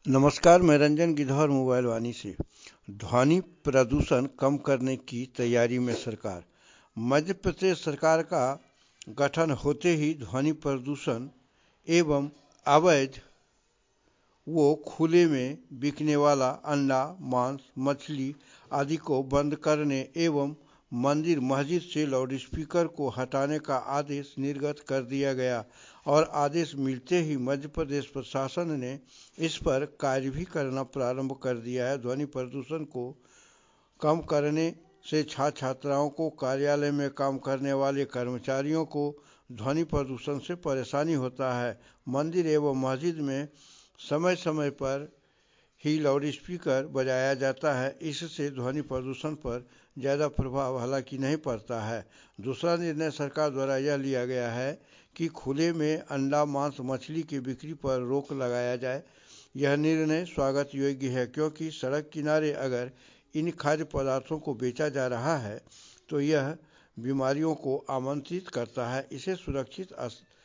नमस्कार, मैं रंजन गिद्धौर मोबाइल वाणी से। ध्वनि प्रदूषण कम करने की तैयारी में सरकार। मध्य प्रदेश सरकार का गठन होते ही ध्वनि प्रदूषण एवं अवैध वो खुले में बिकने वाला अंडा, मांस, मछली आदि को बंद करने एवं मंदिर मस्जिद से लाउडस्पीकर को हटाने का आदेश निर्गत कर दिया गया और आदेश मिलते ही मध्य प्रदेश प्रशासन ने इस पर कार्य भी करना प्रारंभ कर दिया है। ध्वनि प्रदूषण को कम करने से छात्र छात्राओं को, कार्यालय में काम करने वाले कर्मचारियों को ध्वनि प्रदूषण से परेशानी होता है। मंदिर एवं मस्जिद में समय समय पर ही लाउडस्पीकर बजाया जाता है, इससे ध्वनि प्रदूषण पर ज़्यादा प्रभाव हालांकि नहीं पड़ता है। दूसरा निर्णय सरकार द्वारा यह लिया गया है कि खुले में अंडा, मांस, मछली की बिक्री पर रोक लगाया जाए। यह निर्णय स्वागत योग्य है, क्योंकि सड़क किनारे अगर इन खाद्य पदार्थों को बेचा जा रहा है तो यह बीमारियों को आमंत्रित करता है। इसे सुरक्षित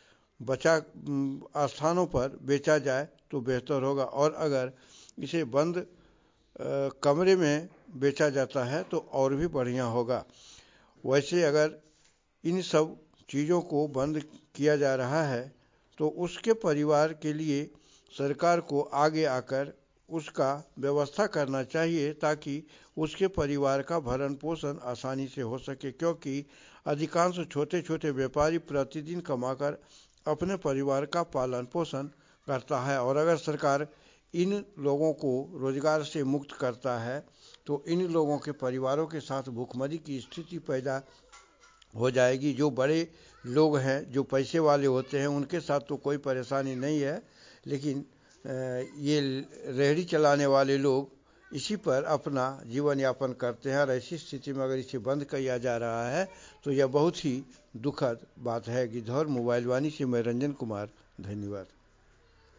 स्थानों पर बेचा जाए तो बेहतर होगा, और अगर इसे बंद कमरे में बेचा जाता है तो और भी बढ़िया होगा। वैसे अगर इन सब चीज़ों को बंद किया जा रहा है तो उसके परिवार के लिए सरकार को आगे आकर उसका व्यवस्था करना चाहिए, ताकि उसके परिवार का भरण पोषण आसानी से हो सके, क्योंकि अधिकांश छोटे छोटे व्यापारी प्रतिदिन कमाकर अपने परिवार का पालन पोषण करता है। और अगर सरकार इन लोगों को रोजगार से मुक्त करता है तो इन लोगों के परिवारों के साथ भूखमरी की स्थिति पैदा हो जाएगी। जो बड़े लोग हैं, जो पैसे वाले होते हैं, उनके साथ तो कोई परेशानी नहीं है, लेकिन ये रेहड़ी चलाने वाले लोग इसी पर अपना जीवन यापन करते हैं। और ऐसी स्थिति में अगर इसे बंद किया जा रहा है तो यह बहुत ही दुखद बात है। गिद्धौर मोबाइल वाणी से मैं रंजन कुमार, धन्यवाद।